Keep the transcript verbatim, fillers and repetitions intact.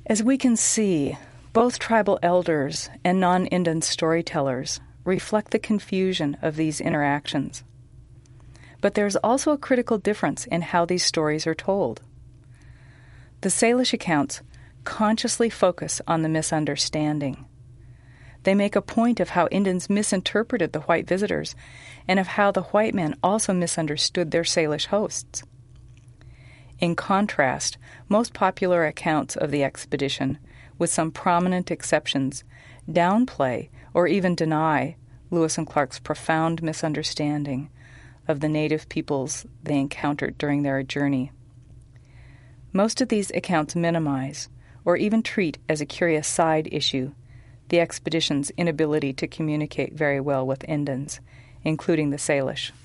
As we can see, both tribal elders and non-Indian storytellers reflect the confusion of these interactions. But there's also a critical difference in how these stories are told. The Salish accounts consciously focus on the misunderstanding. They make a point of how Indians misinterpreted the white visitors and of how the white men also misunderstood their Salish hosts. In contrast, most popular accounts of the expedition, with some prominent exceptions, downplay or even deny Lewis and Clark's profound misunderstanding of the native peoples they encountered during their journey. Most of these accounts minimize, or even treat as a curious side issue, the expedition's inability to communicate very well with Indians, including the Salish.